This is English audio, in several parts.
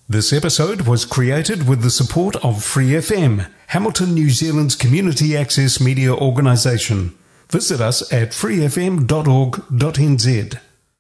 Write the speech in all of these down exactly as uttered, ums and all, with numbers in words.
This episode was created with the support of Free F M, Hamilton, New Zealand's community access media organisation. Visit us at free f m dot org dot n z.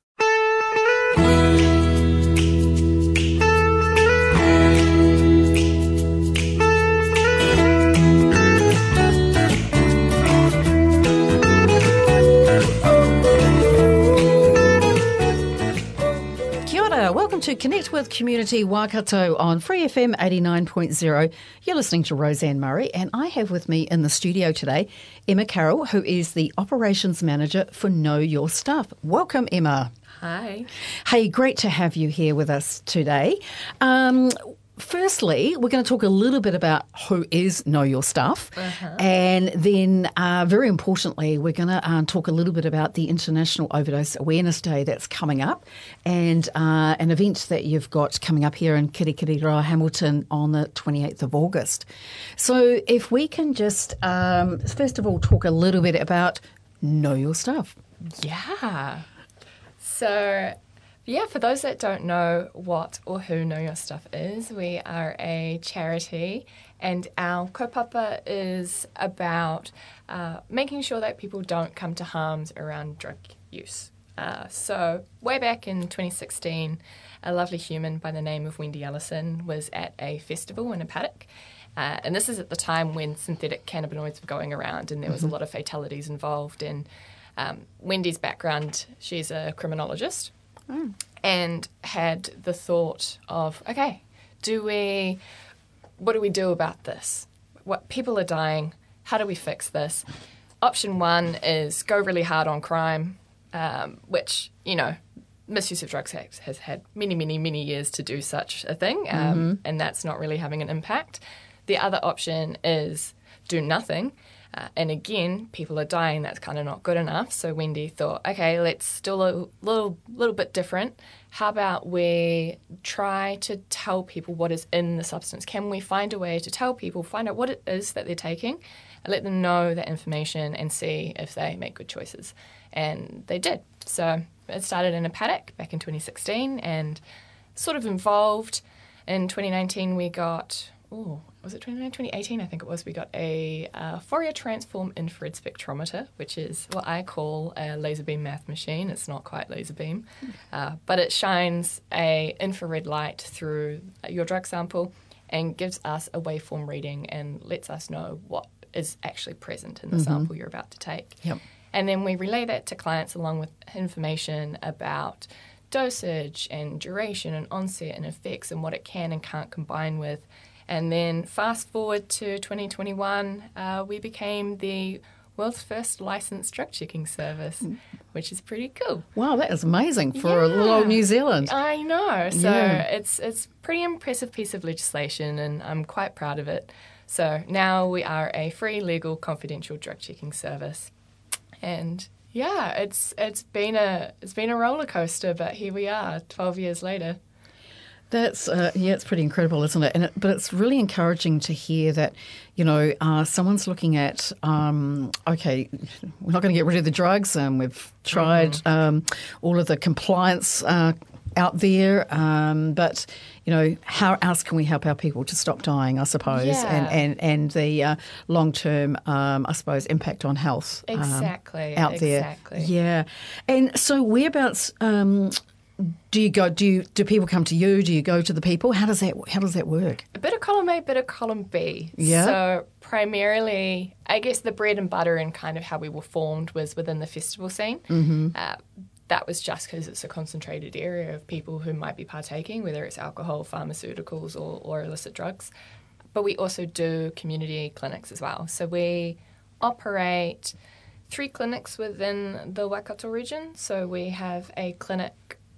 Welcome to Connect with Community Waikato on Free F M eighty-nine point zero. You're listening to Roseanne Murray, and I have with me in the studio today Emma Carroll, who is the Operations Manager for Know Your Stuff. Welcome, Emma. Hi. Hey, great to have you here with us today. Um, Firstly, we're going to talk a little bit about who is Know Your Stuff. Uh-huh. And then, uh, very importantly, we're going to uh, talk a little bit about the International Overdose Awareness Day that's coming up and uh, an event that you've got coming up here in Kirikiriroa, Hamilton on the twenty-eighth of August. So if we can just, um, first of all, talk a little bit about Know Your Stuff. Yeah. So... Yeah, for those that don't know what or who Know Your Stuff is, we are a charity and our kaupapa is about uh, making sure that people don't come to harms around drug use. Uh, so way back in twenty sixteen, a lovely human by the name of Wendy Ellison was at a festival in a paddock. Uh, and this is at the time when synthetic cannabinoids were going around and there was mm-hmm. a lot of fatalities involved. And um, Wendy's background, she's a criminologist. Mm. And had the thought of, okay, do we, what do we do about this? What people are dying, how do we fix this? Option one is go really hard on crime, um, which, you know, Misuse of Drugs Act has had many, many, many years to do such a thing, um, mm-hmm. and that's not really having an impact. The other option is do nothing. Uh, and again, people are dying. That's kind of not good enough. So Wendy thought, okay, let's do a little, little, little bit different. How about we try to tell people what is in the substance? Can we find a way to tell people, find out what it is that they're taking, and let them know that information and see if they make good choices? And they did. So it started in a paddock back in twenty sixteen and sort of evolved. In twenty nineteen, we got... Oh, was it twenty eighteen? I think it was. We got a uh, Fourier transform infrared spectrometer, which is what I call a laser beam math machine. It's not quite laser beam, uh, but it shines a infrared light through your drug sample and gives us a waveform reading and lets us know what is actually present in the mm-hmm. sample you're about to take. Yep. And then we relay that to clients along with information about dosage and duration and onset and effects and what it can and can't combine with. And then fast forward to twenty twenty-one, uh, we became the world's first licensed drug checking service, which is pretty cool. Wow, that is amazing for yeah. a little old New Zealand. I know. So yeah. it's it's a pretty impressive piece of legislation, and I'm quite proud of it. So now we are a free, legal, confidential drug checking service, and yeah, it's it's been a it's been a roller coaster, but here we are, twelve years later. That's uh, yeah, it's pretty incredible, isn't it? And it, but it's really encouraging to hear that, you know, uh, someone's looking at, um, okay, we're not going to get rid of the drugs, and um, we've tried mm-hmm. um, all of the compliance uh, out there, um, but you know, how else can we help our people to stop dying? I suppose, yeah. and and and the uh, long term, um, I suppose, impact on health um, exactly out exactly. there. Exactly. Yeah, and so whereabouts. Um, Do you go? Do you, do people come to you? Do you go to the people? How does that How does that work? A bit of column A, bit of column B. Yeah. So primarily, I guess the bread and butter and kind of how we were formed was within the festival scene. Mm-hmm. Uh, that was just because it's a concentrated area of people who might be partaking, whether it's alcohol, pharmaceuticals, or, or illicit drugs. But we also do community clinics as well. So we operate three clinics within the Waikato region. So we have a clinic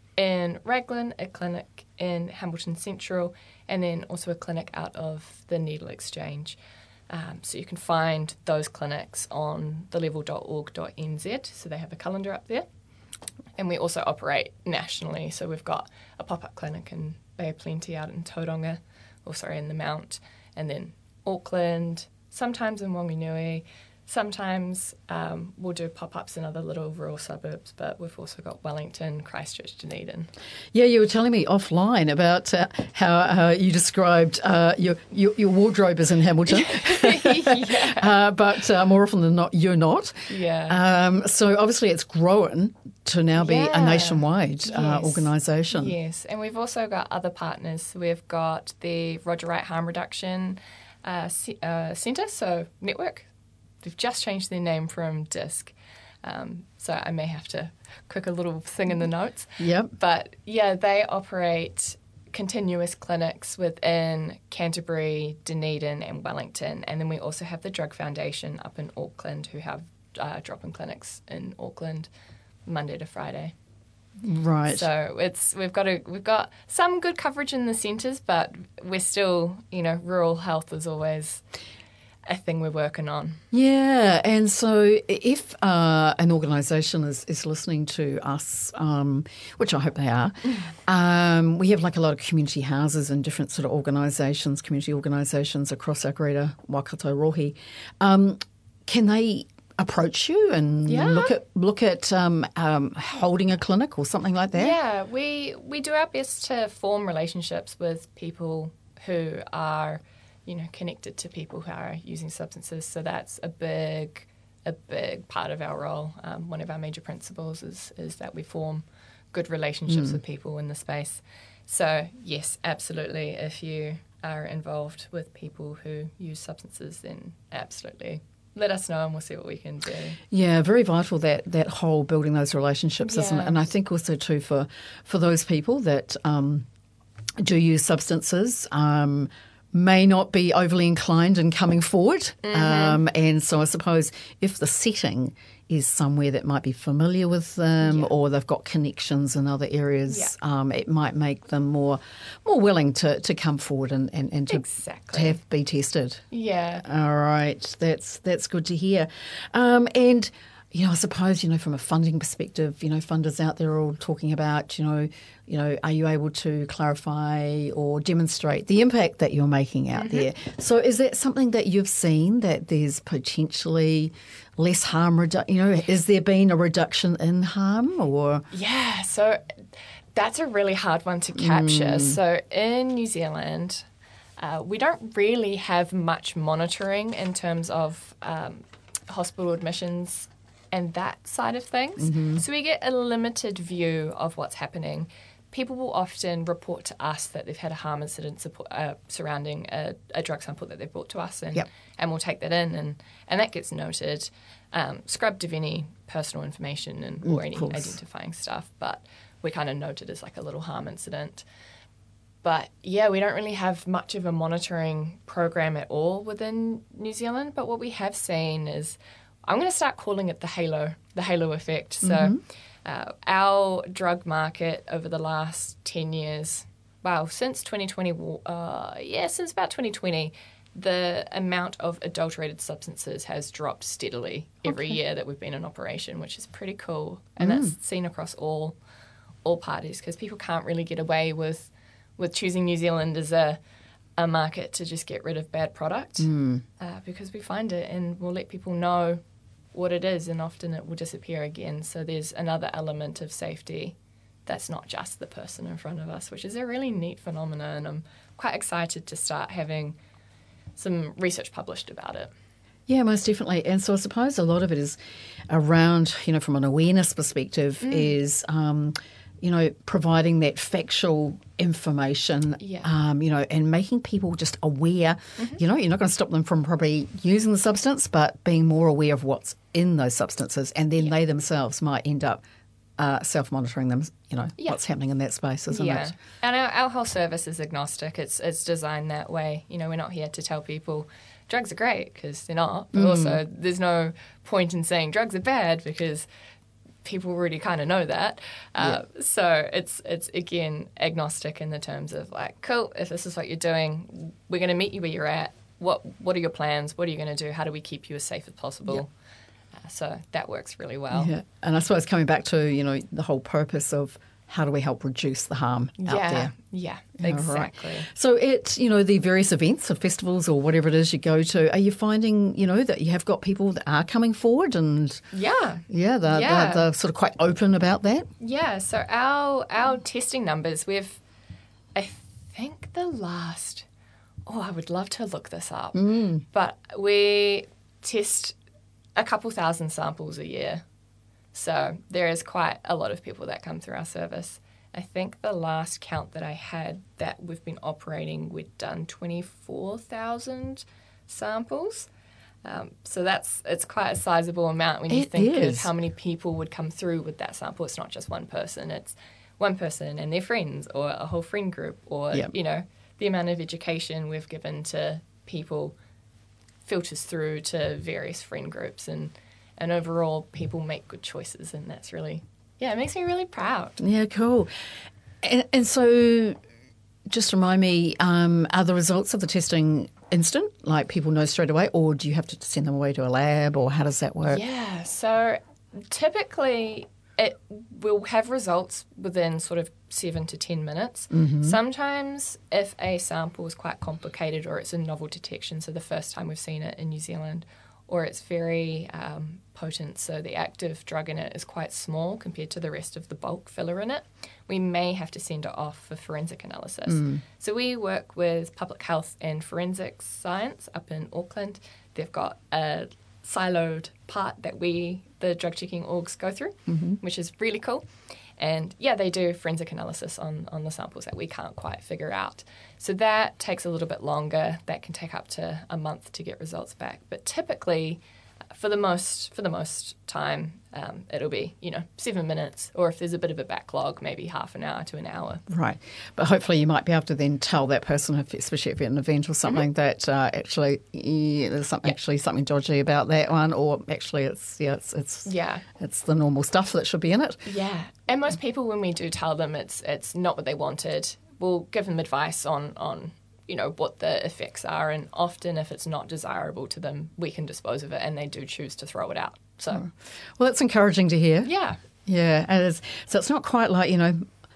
in Raglan, a clinic in Hamilton Central, and then also a clinic out of the Needle Exchange. Um, so you can find those clinics on the level dot org dot n z, so they have a calendar up there. And we also operate nationally, so we've got a pop-up clinic in Bay of Plenty out in Tauranga, or sorry, in the Mount, and then Auckland, sometimes in Wanganui, sometimes um, we'll do pop-ups in other little rural suburbs, but we've also got Wellington, Christchurch, Dunedin. Yeah, you were telling me offline about uh, how uh, you described uh, your, your your wardrobe is in Hamilton, yeah. uh, but uh, more often than not, you're not. Yeah. Um, so obviously, it's grown to now be Yeah. a nationwide uh, Yes. organisation. Yes, and we've also got other partners. We've got the Roger Wright Harm Reduction uh, C- uh, Centre, so network. They've just changed their name from DISC. Um, so I may have to click a little thing in the notes. Yep. But yeah, they operate continuous clinics within Canterbury, Dunedin and Wellington. And then we also have the Drug Foundation up in Auckland who have uh, drop-in clinics in Auckland Monday to Friday. Right. So it's we've got a we've got some good coverage in the centres, but we're still, you know, rural health is always a thing we're working on. Yeah, and so if uh, an organisation is, is listening to us, um, which I hope they are, um, we have like a lot of community houses and different sort of organisations, community organisations across our greater Waikato Rohi. Um, can they approach you and Yeah. look at look at um, um, holding a clinic or something like that? Yeah, we we do our best to form relationships with people who are, you know, connected to people who are using substances. So that's a big, a big part of our role. Um, one of our major principles is is that we form good relationships Mm. with people in the space. So yes, absolutely. If you are involved with people who use substances, then absolutely let us know and we'll see what we can do. Yeah, very vital that that whole building those relationships, isn't it? Yeah. And I think also too for for those people that um, do use substances. Um, may not be overly inclined in coming forward. Mm-hmm. Um, and so I suppose if the setting is somewhere that might be familiar with them Yeah. or they've got connections in other areas, Yeah. um, it might make them more more willing to, to come forward and, and, and to, Exactly. to have be tested. Yeah. All right, that's that's good to hear. Um, and you know, I suppose, you know, from a funding perspective, you know, funders out there are all talking about, you know, you know, are you able to clarify or demonstrate the impact that you're making out Mm-hmm. there? So is that something that you've seen, that there's potentially less harm, redu- you know, has there been a reduction in harm or? Yeah, so that's a really hard one to capture. Mm. So in New Zealand, uh, we don't really have much monitoring in terms of um, hospital admissions and that side of things. Mm-hmm. So we get a limited view of what's happening. People will often report to us that they've had a harm incident support, uh, surrounding a, a drug sample that they've brought to us, and Yep. and we'll take that in, and, and that gets noted, um, scrubbed of any personal information and or Of any course. identifying stuff, but we kind of note it as like a little harm incident. But yeah, we don't really have much of a monitoring program at all within New Zealand. But what we have seen is, I'm going to start calling it the halo, the halo effect. So Mm-hmm. uh, our drug market over the last ten years, wow, since twenty twenty, uh, yeah, since about twenty twenty, the amount of adulterated substances has dropped steadily every Okay. year that we've been in operation, which is pretty cool. And Mm. that's seen across all all parties, because people can't really get away with with choosing New Zealand as a a market to just get rid of bad product, Mm. uh, because we find it and we'll let people know what it is, and often it will disappear again. So there's another element of safety that's not just the person in front of us, which is a really neat phenomenon, and I'm quite excited to start having some research published about it. Yeah, most definitely. And so I suppose a lot of it is around, you know, from an awareness perspective, Mm. is, um, you know, providing that factual information, Yeah. um, you know, and making people just aware. Mm-hmm. You know, you're not going to stop them from probably using the substance, but being more aware of what's in those substances. And then Yeah. they themselves might end up uh, self-monitoring them, you know, Yeah. what's happening in that space, isn't yeah. it? And our, our whole service is agnostic. It's it's designed that way. You know, we're not here to tell people drugs are great, because they're not. But also, there's no point in saying drugs are bad, because people already kind of know that. Uh, So it's it's again agnostic in the terms of like, cool, if this is what you're doing, we're going to meet you where you're at. What what are your plans? What are you going to do? How do we keep you as safe as possible? Uh, so that works really well. Yeah, and I suppose coming back to, you know, the whole purpose of how do we help reduce the harm out yeah, there? yeah, Yeah, right. exactly. So at, you know, the various events or festivals or whatever it is you go to, are you finding, you know, that you have got people that are coming forward and, Yeah. yeah, they're, Yeah. They're, they're sort of quite open about that? Yeah, so our our testing numbers, we've, I think the last, oh, I would love to look this up, Mm. but we test a couple thousand samples a year. So there is quite a lot of people that come through our service. I think the last count that I had that we've been operating, we'd done twenty-four thousand samples. Um, so that's it's quite a sizable amount when you It think is. of how many people would come through with that sample. It's not just one person. It's one person and their friends or a whole friend group or, Yep. you know, the amount of education we've given to people filters through to various friend groups and, and overall people make good choices and that's really, yeah, it makes me really proud. Yeah, cool. And, and so just remind me, um, are the results of the testing instant, like people know straight away, or do you have to send them away to a lab, or how does that work? Yeah, so typically it will have results within sort of seven to ten minutes. Mm-hmm. Sometimes if a sample is quite complicated or it's a novel detection, so the first time we've seen it in New Zealand, or it's very um, potent, so the active drug in it is quite small compared to the rest of the bulk filler in it, we may have to send it off for forensic analysis. Mm. So we work with public health and forensics science up in Auckland. They've got a siloed part that we, the drug checking orgs, go through, Mm-hmm. which is really cool. And yeah, they do forensic analysis on, on the samples that we can't quite figure out. So that takes a little bit longer. That can take up to a month to get results back. But typically, for the most for the most time, um, it'll be, you know, seven minutes. Or if there's a bit of a backlog, maybe half an hour to an hour. Right. But hopefully you might be able to then tell that person, if, especially if you're at an event or something, that uh, actually yeah, there's some, Yeah. actually something dodgy about that one, or actually it's yeah it's it's Yeah. it's the normal stuff that should be in it. Yeah. And most people, when we do tell them it's it's not what they wanted, we'll give them advice on, on you know, what the effects are. And often if it's not desirable to them, we can dispose of it and they do choose to throw it out. So, Well, that's encouraging to hear. yeah. Yeah, it is. So it's not quite like, you know,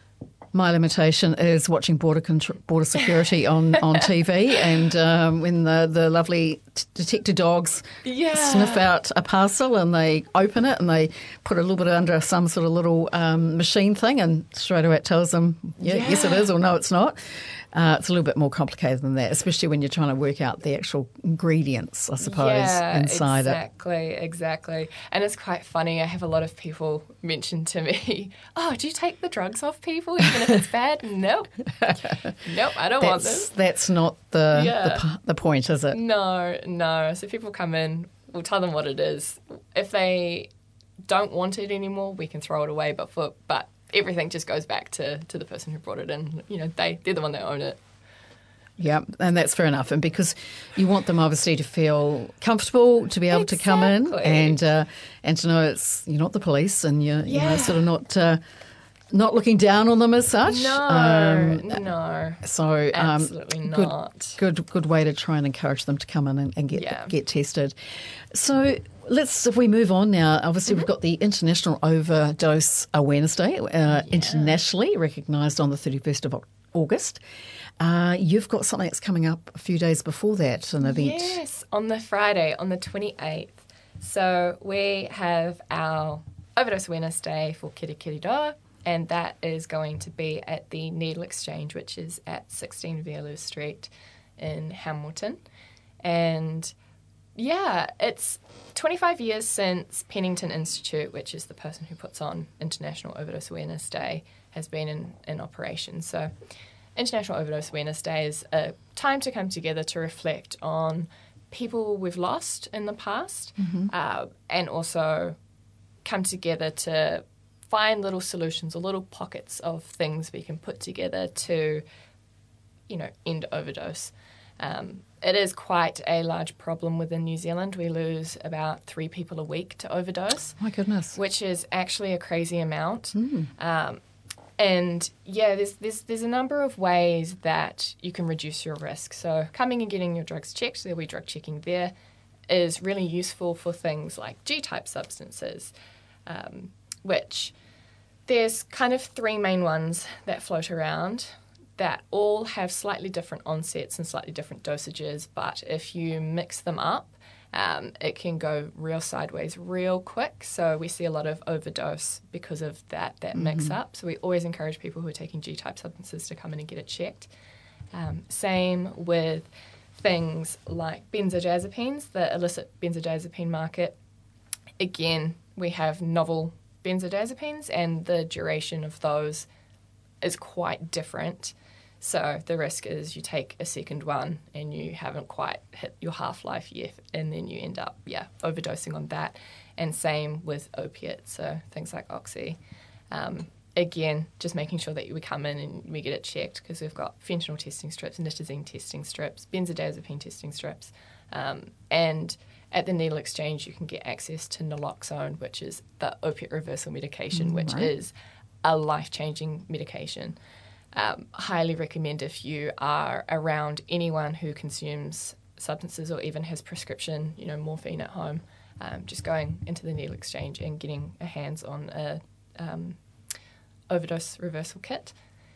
my limitation is watching border contr- border security on, on T V, and um, when the, the lovely t- detector dogs Yeah. sniff out a parcel and they open it and they put a little bit under some sort of little um, machine thing, and straight away it tells them, yeah, Yeah. yes it is, or no it's not. Uh, it's a little bit more complicated than that, especially when you're trying to work out the actual ingredients, I suppose, yeah, inside exactly, Exactly, And it's quite funny. I have a lot of people mention to me, oh, do you take the drugs off people even if it's bad? Nope. Nope, I don't it. want That's, them. that's not the, Yeah. the p- the point, is it? No, no. So people come in, we'll tell them what it is. If they don't want it anymore, we can throw it away. But for but everything just goes back to, to the person who brought it in. You know, they they're the one that own it. Yeah, and that's fair enough. And because you want them obviously to feel comfortable, to be able to come in Exactly. and uh, and to know it's you're not the police and you're you know, Yeah. sort of not uh, not looking down on them as such. No, Um, no, so um, absolutely good, not. Good, good way to try and encourage them to come in and, and get Yeah. get tested. So let's, if we move on now, obviously Mm-hmm. we've got the International Overdose Awareness Day, uh, internationally recognised on the thirty-first of August. Uh, you've got something that's coming up a few days before that, an event. Yes, on the Friday, on the twenty-eighth. So we have our Overdose Awareness Day for Kirikiriroa, and that is going to be at the Needle Exchange, which is at sixteen Vialu Street in Hamilton. And yeah, it's twenty-five years since Pennington Institute, which is the person who puts on International Overdose Awareness Day, has been in, in operation. So International Overdose Awareness Day is a time to come together to reflect on people we've lost in the past, uh, and also come together to find little solutions or little pockets of things we can put together to, you know, end overdose. Um, it is quite a large problem within New Zealand. We lose about three people a week to overdose, My goodness. which is actually a crazy amount. Um, and yeah, there's, there's there's a number of ways that you can reduce your risk. So coming and getting your drugs checked, there'll be drug checking there, is really useful for things like G-type substances, um, which there's kind of three main ones that float around that all have slightly different onsets and slightly different dosages, but if you mix them up, um, it can go real sideways real quick. So we see a lot of overdose because of that, that mm-hmm. mix-up. So we always encourage people who are taking G-type substances to come in and get it checked. Um, same with things like benzodiazepines, the illicit benzodiazepine market. Again, we have novel benzodiazepines, and the duration of those is quite different. So the risk is you take a second one and you haven't quite hit your half-life yet, and then you end up, yeah, overdosing on that. And same with opiates, so things like Oxy. Um, again, just making sure that we come in and we get it checked, because we've got fentanyl testing strips, nitazene testing strips, benzodiazepine testing strips, um, and at the needle exchange you can get access to naloxone, which is the opiate reversal medication, mm, which right. is a life-changing medication. Um, highly recommend if you are around anyone who consumes substances or even has prescription, you know, morphine at home, um, just going into the needle exchange and getting a hands on a um, overdose reversal kit.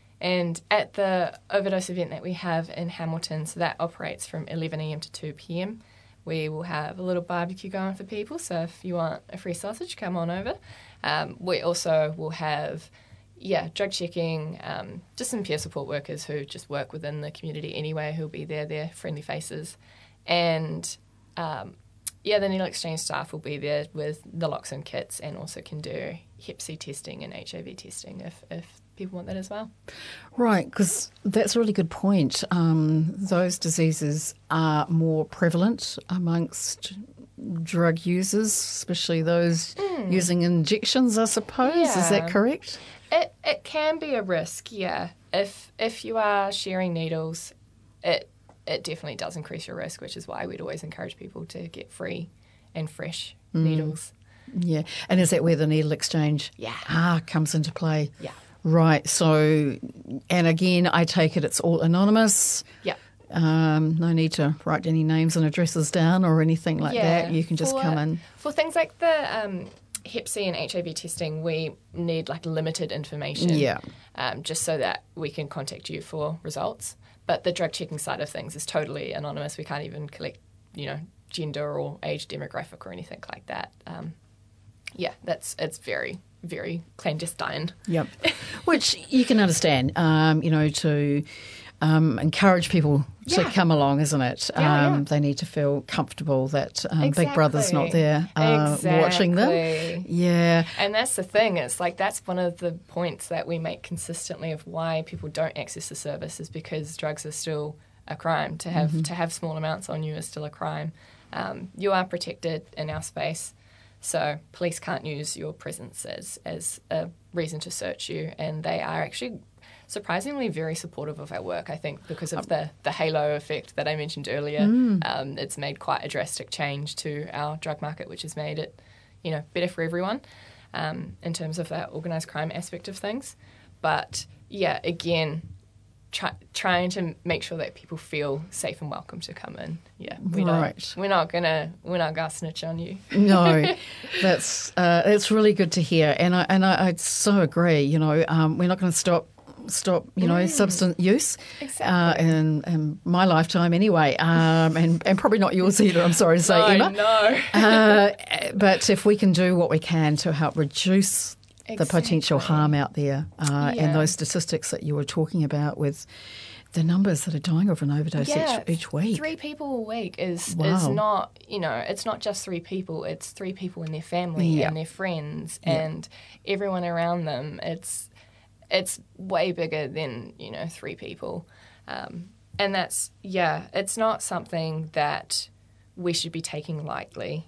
And at the overdose event that we have in Hamilton, so that operates from eleven a.m. to two p.m, we will have a little barbecue going for people, so if you want a free sausage, come on over. Um, we also will have Yeah, drug checking, um, just some peer support workers who just work within the community anyway, who'll be there, they're friendly faces. And, um, yeah, the needle exchange staff will be there with naloxone kits and also can do hep C testing and H I V testing if, if people want that as well. Right, because that's a really good point. Um, those diseases are more prevalent amongst drug users, especially those mm. using injections, I suppose. Yeah. Is that correct? It it can be a risk, yeah. If if you are sharing needles, it it definitely does increase your risk, which is why we'd always encourage people to get free and fresh mm. needles. Yeah, and is that where the needle exchange yeah. ah comes into play? Yeah. Right. So, and again, I take it it's all anonymous. Yeah. Um, no need to write any names and addresses down or anything like yeah. that. You can just for, come in for things like the um, hep C and H I V testing. We need like limited information, yeah, um, just so that we can contact you for results. But the drug checking side of things is totally anonymous. We can't even collect, you know, gender or age demographic or anything like that. Um, yeah, that's it's very very clandestine. Yep, which you can understand. Um, you know, to Um, encourage people to yeah. come along, isn't it? Yeah, um, yeah. They need to feel comfortable that um, exactly. Big Brother's not there uh, exactly. watching them. Yeah. And that's the thing. It's like that's one of the points that we make consistently of why people don't access the service is because drugs are still a crime. To have mm-hmm. to have small amounts on you is still a crime. Um, you are protected in our space, so police can't use your presence as, as a reason to search you, and they are actually surprisingly very supportive of our work, I think, because of the, the halo effect that I mentioned earlier. Mm. Um, it's made quite a drastic change to our drug market, which has made it, you know, better for everyone um, in terms of that organised crime aspect of things. But, yeah, again, try, trying to make sure that people feel safe and welcome to come in. Yeah, we right. don't, we're not gonna we're not gonna snitch on you. No, that's uh, it's really good to hear, and I and I, I so agree. You know, um, we're not going to stop. stop, you know, mm. substance use exactly. uh, in, in my lifetime anyway, um, and, and probably not yours either, I'm sorry to say, no, Emma. No, uh, but if we can do what we can to help reduce exactly. the potential harm out there uh, yeah. and those statistics that you were talking about with the numbers that are dying of an overdose yeah, each, each week. Three people a week is wow. is not, you know, it's not just three people, it's three people and their family yeah. and their friends yeah. and everyone around them. It's It's way bigger than, you know, three people. Um, and that's, yeah, it's not something that we should be taking lightly.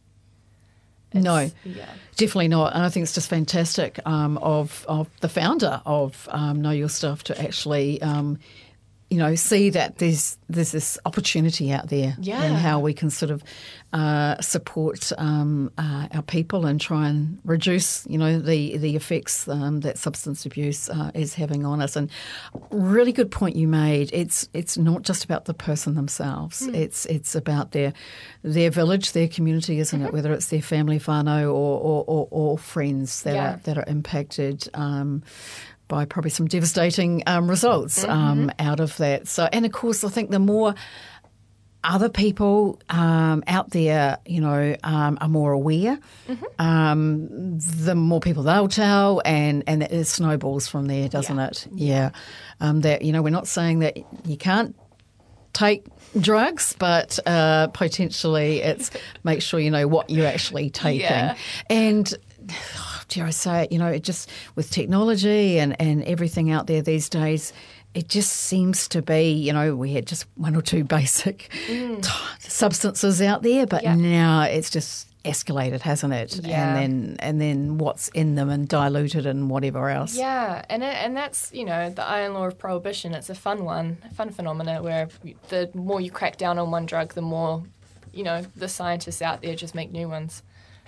It's, no, yeah. definitely not. And I think it's just fantastic um, of, of the founder of um, Know Your Stuff to actually um, you know, see that there's there's this opportunity out there, Yeah. and how we can sort of uh, support um, uh, our people and try and reduce, you know, the the effects um, that substance abuse uh, is having on us. And really good point you made. It's it's not just about the person themselves. Mm. It's it's about their their village, their community, isn't mm-hmm. it? Whether it's their family, whānau, or or, or, or friends that yeah. are that are impacted. Um, by probably some devastating um, results mm-hmm. um, out of that. So, and of course, I think the more other people um, out there, you know, um, are more aware, mm-hmm. um, the more people they'll tell, and, and it snowballs from there, doesn't yeah. it? Yeah. Um, that, you know, we're not saying that you can't take drugs, but uh, potentially it's make sure you know what you're actually taking. Yeah. And dare I say it, you know, it just with technology and, and everything out there these days, it just seems to be, you know, we had just one or two basic mm. t- substances out there, but yeah. now it's just escalated, hasn't it? Yeah. And then and then what's in them and diluted and whatever else. Yeah, and it, and that's, you know, the iron law of prohibition. It's a fun one, a fun phenomena where the more you crack down on one drug, the more, you know, the scientists out there just make new ones.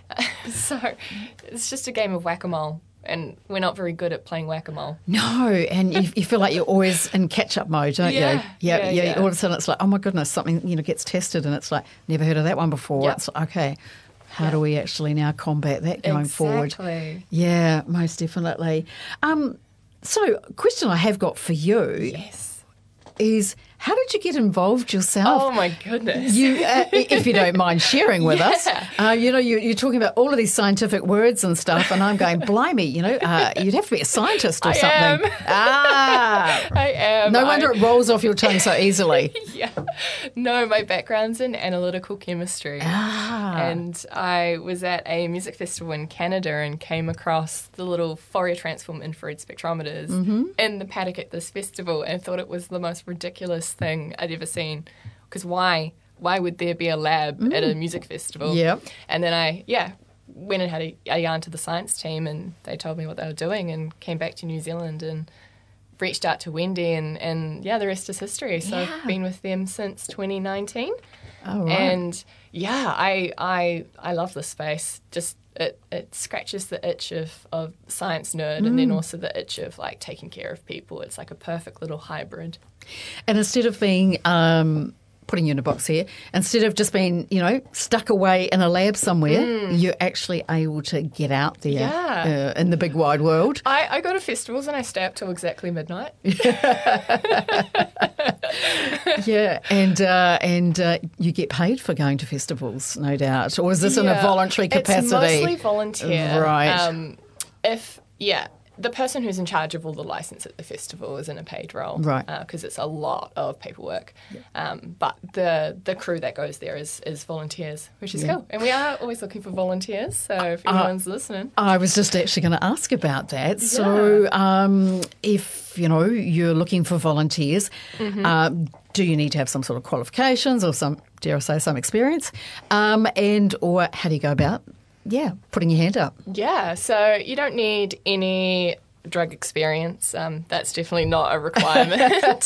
So it's just a game of whack-a-mole, and we're not very good at playing whack-a-mole. No, and you, you feel like you're always in catch-up mode, don't yeah, you? Yeah, yeah, yeah, yeah. All of a sudden it's like, oh my goodness, something, you know, gets tested and it's like, never heard of that one before. Yep. It's like, okay, how yep. do we actually now combat that going exactly. forward? Yeah, most definitely. Um, so, question I have got for you yes. is, how did you get involved yourself? Oh my goodness! You, uh, if you don't mind sharing with yeah. us, uh, you know, you, you're talking about all of these scientific words and stuff, and I'm going, blimey, you know, uh, you'd have to be a scientist or I something. Am. Ah, I am. No wonder I... it rolls off your tongue so easily. yeah. No, my background's in analytical chemistry, ah. and I was at a music festival in Canada and came across the little Fourier transform infrared spectrometers mm-hmm. in the paddock at this festival, and thought it was the most ridiculous thing I'd ever seen. Because why? Why would there be a lab mm. at a music festival? Yeah. And then I, yeah, went and had a, a yarn to the science team, and they told me what they were doing, and came back to New Zealand and reached out to Wendy, and, and yeah, the rest is history. So yeah. I've been with them since twenty nineteen. Oh, right. And yeah, I I I love this space. Just it, it scratches the itch of, of science nerd mm. and then also the itch of like taking care of people. It's like a perfect little hybrid. And instead of being, um, putting you in a box here, instead of just being, you know, stuck away in a lab somewhere, mm. you're actually able to get out there yeah. uh, in the big wide world. I, I go to festivals and I stay up till exactly midnight. yeah, and uh, and uh, you get paid for going to festivals, no doubt. Or is this yeah. in a voluntary capacity? It's mostly volunteer. Right. Um, if, yeah. The person who's in charge of all the license at the festival is in a paid role, right? Because uh, it's a lot of paperwork. Yeah. Um, but the the crew that goes there is, is volunteers, which is yeah. cool. And we are always looking for volunteers. So if anyone's uh, listening, I was just actually going to ask about that. Yeah. So um, if you know you're looking for volunteers, mm-hmm. um, do you need to have some sort of qualifications or some, dare I say, some experience? Um, and or how do you go about? Yeah, putting your hand up. Yeah, so you don't need any drug experience. Um, that's definitely not a requirement.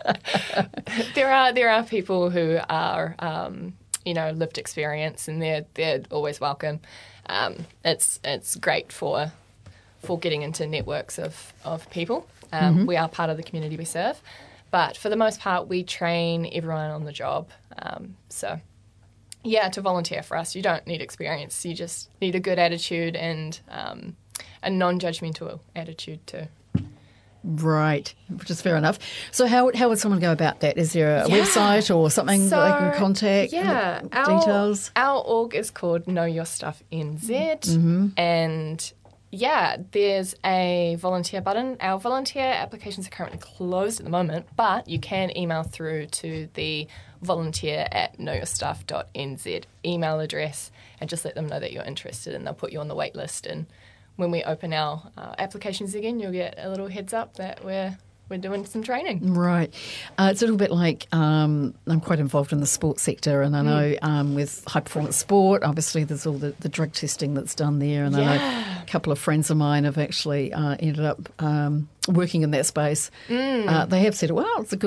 there are there are people who are um, you know lived experience, and they're they're always welcome. Um, it's it's great for for getting into networks of of people. Um, mm-hmm. We are part of the community we serve, but for the most part, we train everyone on the job. Um, so. Yeah, to volunteer for us, you don't need experience. You just need a good attitude and um, a non-judgmental attitude too. Right, which is fair enough. So how how would someone go about that? Is there a yeah. website or something so, that they can contact? Yeah, our, details? Our org is called Know Your Stuff N Z, mm-hmm. and yeah, there's a volunteer button. Our volunteer applications are currently closed at the moment, but you can email through to the volunteer at know your stuff dot n z email address and just let them know that you're interested, and they'll put you on the wait list. And when we open our uh, applications again, you'll get a little heads up that we're we're doing some training. Right. Uh, it's a little bit like um, I'm quite involved in the sports sector, and I know mm. um, with high performance sport, obviously there's all the, the drug testing that's done there, and yeah. I know a couple of friends of mine have actually uh, ended up um, working in that space. Mm. Uh, they have said, well, it's a good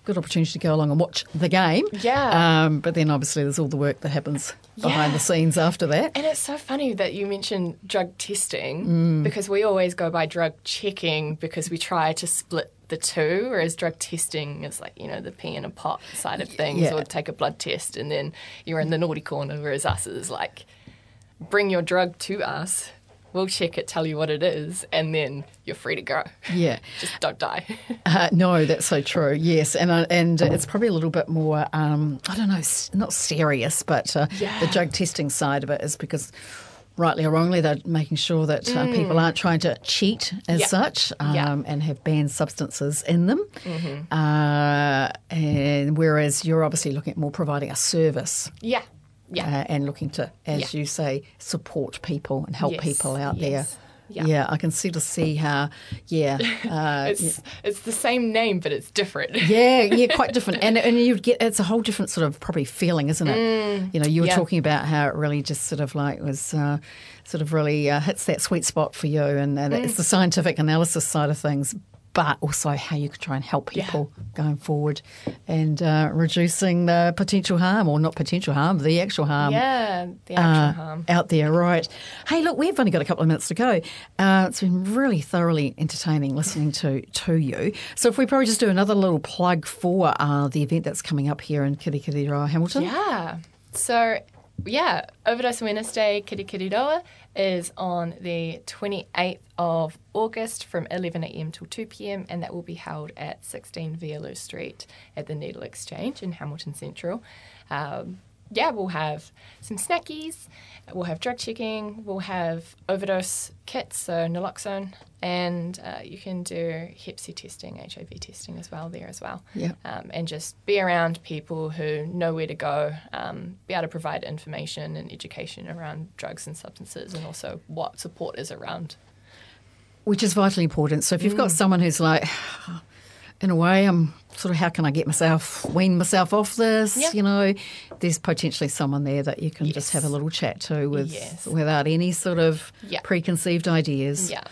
good opportunity to go along and watch the game. Yeah. Um, but then obviously there's all the work that happens behind Yeah. the scenes after that. And it's so funny that you mentioned drug testing Mm. because we always go by drug checking because we try to split the two, whereas drug testing is like, you know, the pee in a pot side of things, Yeah. or take a blood test and then you're in the naughty corner, whereas us is like, bring your drug to us, we'll check it, tell you what it is, and then you're free to go. Yeah. Just don't die. Uh, no, that's so true. Yes, and uh, and it's probably a little bit more. Um, I don't know, s- not serious, but uh, Yeah. the drug testing side of it is because, rightly or wrongly, they're making sure that uh, people aren't trying to cheat as Yeah. such um, Yeah. and have banned substances in them. Mm-hmm. Uh, and whereas you're obviously looking at more providing a service. Yeah. Yeah. Uh, and looking to, as Yeah. you say, support people and help Yes, people out yes. there. Yeah. I can see to see how, yeah. Uh, It's it's the same name, but it's different. Yeah, yeah, quite different, and and you get it's a whole different sort of probably feeling, isn't it? You know, you were yeah. talking about how it really just sort of like was uh, sort of really uh, hits that sweet spot for you, and, and it's the scientific analysis side of things, but also how you could try and help Yeah. people going forward and uh, reducing the potential harm, or not potential harm, the actual harm. Yeah, the uh, actual harm. out there, right? Hey, look, we've only got a couple of minutes to go. Uh, it's been really thoroughly entertaining listening to to you. So, if we probably just do another little plug for uh, the event that's coming up here in Kirikiriroa, Hamilton. Yeah. So, yeah, Overdose Awareness Day Kirikiriroa is on the twenty-eighth of August from eleven a.m. till two p.m. and that will be held at sixteen Vialoo Street at the Needle Exchange in Hamilton Central. Um, yeah, we'll have some snackies, we'll have drug checking, we'll have overdose kits, so naloxone, and uh, you can do Hep C testing, H I V testing as well there as well. Yeah. Um, and just be around people who know where to go, um, be able to provide information and education around drugs and substances, and also what support is around. Which is vitally important. So, if you've got someone who's like, in a way, I'm sort of, how can I get myself, wean myself off this? Yeah. You know, there's potentially someone there that you can just Yes. have a little chat to with Yes. without any sort of Yeah. preconceived ideas. Yeah,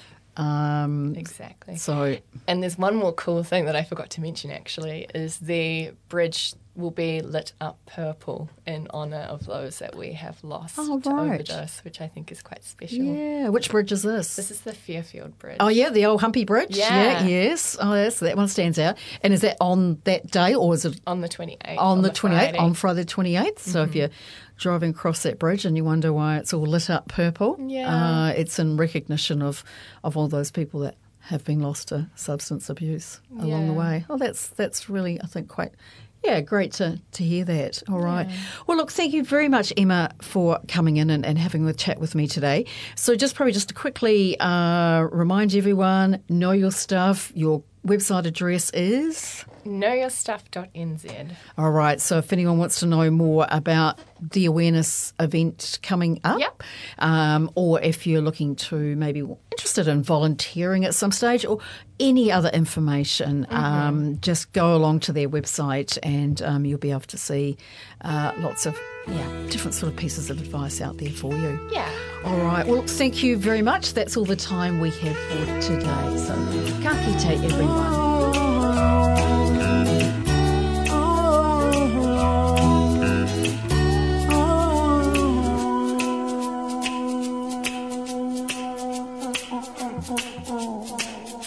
Um, exactly. so, And there's one more cool thing that I forgot to mention actually, is the bridge will be lit up purple in honour of those that we have lost Oh, to right. overdose, which I think is quite special. yeah. Which bridge is this? This is the Fairfield Bridge. Oh, yeah, the old Humpy Bridge. Yeah. yes. Oh, yes, that one stands out. And is that on that day, or is it On the twenty-eighth. on, the twenty-eighth, Friday. on Friday the twenty-eighth? So if you're driving across that bridge and you wonder why it's all lit up purple, Yeah. uh, it's in recognition of, of all those people that have been lost to substance abuse along the Yeah. way. Oh, that's that's really, I think, quite... Yeah, great to, to hear that. All right. Well, look, thank you very much, Emma, for coming in and, and having a chat with me today. So just probably just to quickly uh, remind everyone, know your stuff. Your website address is? know your stuff dot n z. All right. So if anyone wants to know more about the awareness event coming up, Yep. um, or if you're looking to maybe interested in volunteering at some stage, or any other information, Mm-hmm. um, just go along to their website and um, you'll be able to see uh, lots of yeah different sort of pieces of advice out there for you. Yeah. All right. Well, thank you very much. That's all the time we have for today. So, ka kite, everyone.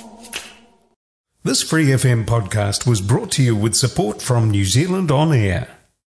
This Free F M podcast was brought to you with support from New Zealand On Air.